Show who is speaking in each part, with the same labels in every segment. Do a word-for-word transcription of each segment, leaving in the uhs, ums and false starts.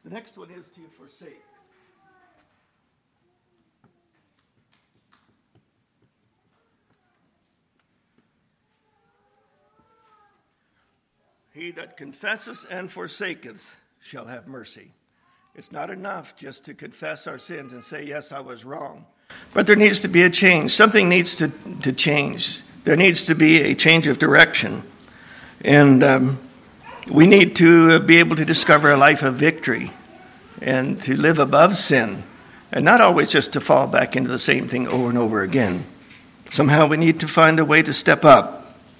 Speaker 1: The next one is to forsake. He that confesseth and forsaketh shall have mercy. It's not enough just to confess our sins and say, yes, I was wrong. But there needs to be a change. Something needs to, to change. There needs to be a change of direction. And um, we need to be able to discover a life of victory and to live above sin and not always just to fall back into the same thing over and over again. Somehow we need to find a way to step up.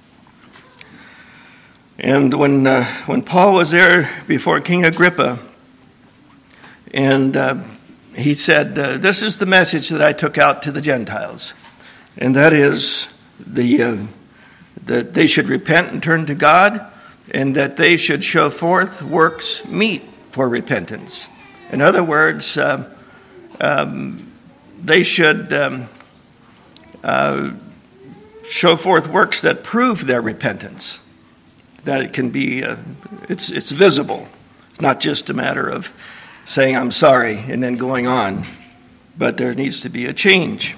Speaker 1: And when uh, when Paul was there before King Agrippa, and uh, he said, uh, this is the message that I took out to the Gentiles, and that is the uh, that they should repent and turn to God, and that they should show forth works meet for repentance. In other words, uh, um, they should um, uh, show forth works that prove their repentance. That it can be, uh, it's it's visible. It's not just a matter of saying I'm sorry and then going on, but there needs to be a change.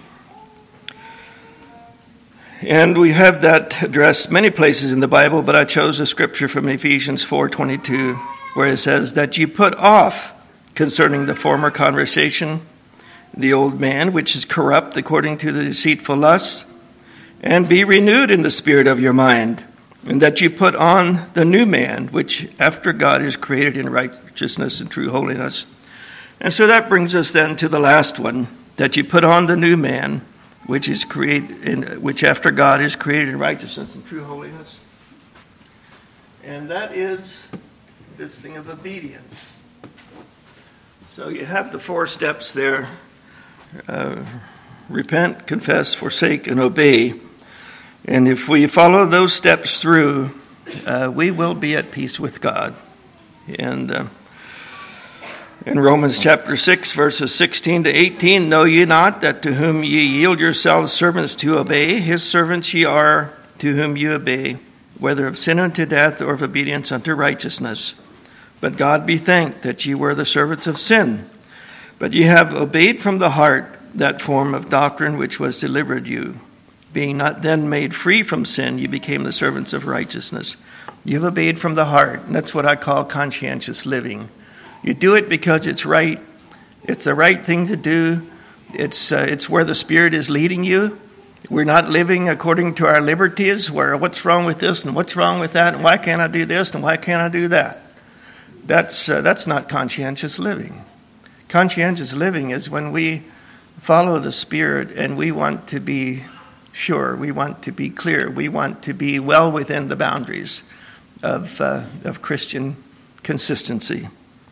Speaker 1: And we have that addressed many places in the Bible, but I chose a scripture from Ephesians four twenty-two, where it says that you put off concerning the former conversation the old man, which is corrupt according to the deceitful lusts, and be renewed in the spirit of your mind, and that you put on the new man, which after God is created in righteousness and true holiness. And so that brings us then to the last one, that you put on the new man, which is created in, which after God is created in righteousness and true holiness. And that is this thing of obedience. So you have the four steps there: uh, repent, confess, forsake, and obey. And if we follow those steps through, uh, we will be at peace with God. And uh, in Romans chapter six, verses sixteen to eighteen, know ye not that to whom ye yield yourselves servants to obey, his servants ye are to whom ye obey, whether of sin unto death or of obedience unto righteousness. But God be thanked that ye were the servants of sin, but ye have obeyed from the heart that form of doctrine which was delivered you. Being not then made free from sin, you became the servants of righteousness. You've obeyed from the heart, and that's what I call conscientious living. You do it because it's right. It's the right thing to do. It's uh, it's where the Spirit is leading you. We're not living according to our liberties, where what's wrong with this and what's wrong with that, and why can't I do this and why can't I do that? That's uh, that's not conscientious living. Conscientious living is when we follow the Spirit and we want to be sure, we want to be clear, we want to be well within the boundaries of uh, of Christian consistency.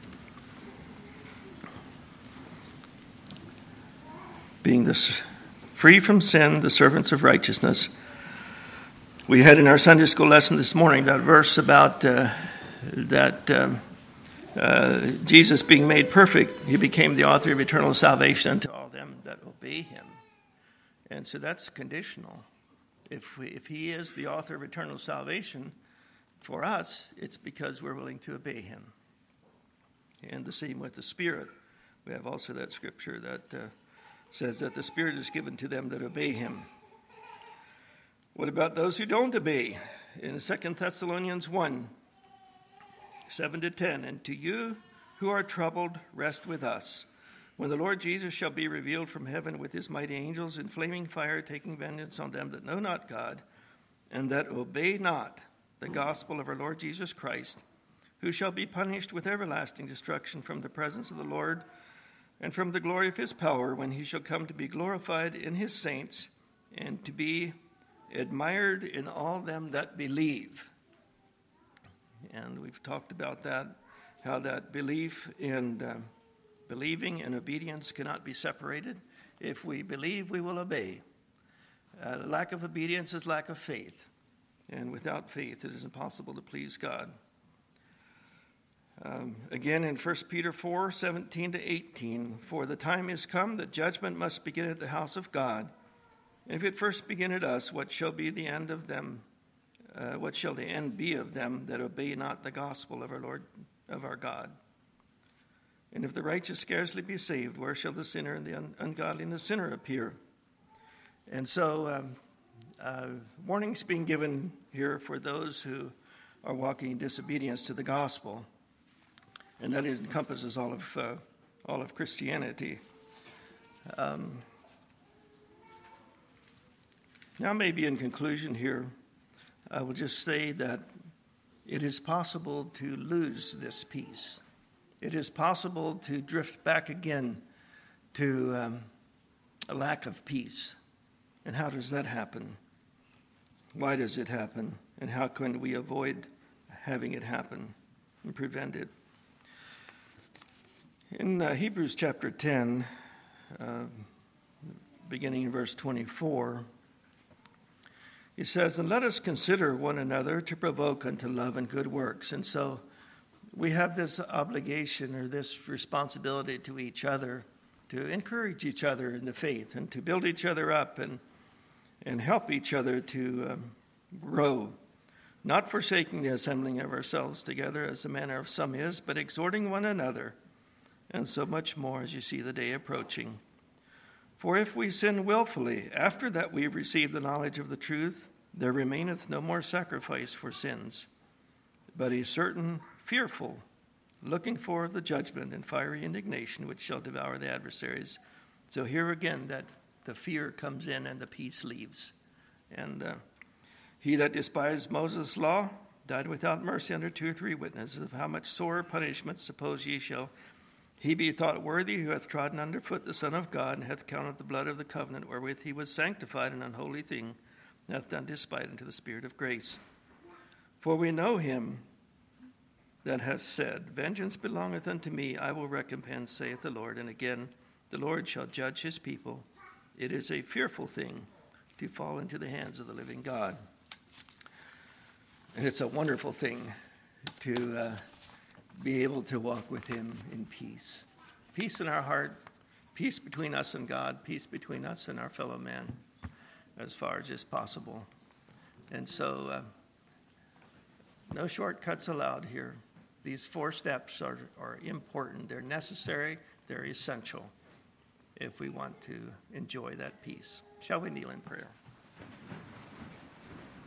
Speaker 1: Being this free from sin, the servants of righteousness. We had in our Sunday school lesson this morning that verse about uh, that um, uh, Jesus being made perfect, he became the author of eternal salvation unto all them that obey him. And so that's conditional. If we, if he is the author of eternal salvation for us, it's because we're willing to obey him. And the same with the Spirit. We have also that scripture that uh, says that the Spirit is given to them that obey him. What about those who don't obey? In Second Thessalonians one, seven to ten, and to you who are troubled, rest with us, when the Lord Jesus shall be revealed from heaven with his mighty angels in flaming fire, taking vengeance on them that know not God, and that obey not the gospel of our Lord Jesus Christ, who shall be punished with everlasting destruction from the presence of the Lord and from the glory of his power, when he shall come to be glorified in his saints and to be admired in all them that believe. And we've talked about that, how that belief and uh, believing and obedience cannot be separated. If we believe, we will obey. Uh, lack of obedience is lack of faith. And without faith, it is impossible to please God. Um, again, in First Peter four, seventeen to eighteen, for the time is come that judgment must begin at the house of God. And if it first begin at us, what shall be the end of them? Uh, what shall the end be of them that obey not the gospel of our Lord, of our God? And if the righteous scarcely be saved, where shall the sinner and the un- ungodly and the sinner appear? And so um, uh, warnings being given here for those who are walking in disobedience to the gospel. And that encompasses all of uh, all of Christianity. Um, now maybe in conclusion here, I will just say that it is possible to lose this peace. It is possible to drift back again to um, a lack of peace. And how does that happen? Why does it happen? And how can we avoid having it happen and prevent it? In uh, Hebrews chapter ten, uh, beginning in verse twenty-four, he says, "And let us consider one another to provoke unto love and good works." And so we have this obligation or this responsibility to each other to encourage each other in the faith and to build each other up and and help each other to um, grow, not forsaking the assembling of ourselves together as the manner of some is, but exhorting one another, and so much more as you see the day approaching. For if we sin willfully, after that we have received the knowledge of the truth, there remaineth no more sacrifice for sins, but a certain fearful looking for the judgment and fiery indignation which shall devour the adversaries. So here again, that the fear comes in and the peace leaves. And uh, he that despised Moses' law died without mercy under two or three witnesses. Of how much sorer punishment suppose ye shall he be thought worthy who hath trodden under foot the Son of God, and hath counted the blood of the covenant wherewith he was sanctified an unholy thing, and hath done despite unto the Spirit of grace. For we know him that hath said, Vengeance belongeth unto me, I will recompense, saith the Lord. And again, the Lord shall judge his people. It is a fearful thing to fall into the hands of the living God. And it's a wonderful thing to uh, be able to walk with him in peace. Peace in our heart, peace between us and God, peace between us and our fellow man, as far as is possible. And so, uh, no shortcuts allowed here. These four steps are, are important. They're necessary. They're essential if we want to enjoy that peace. Shall we kneel in prayer?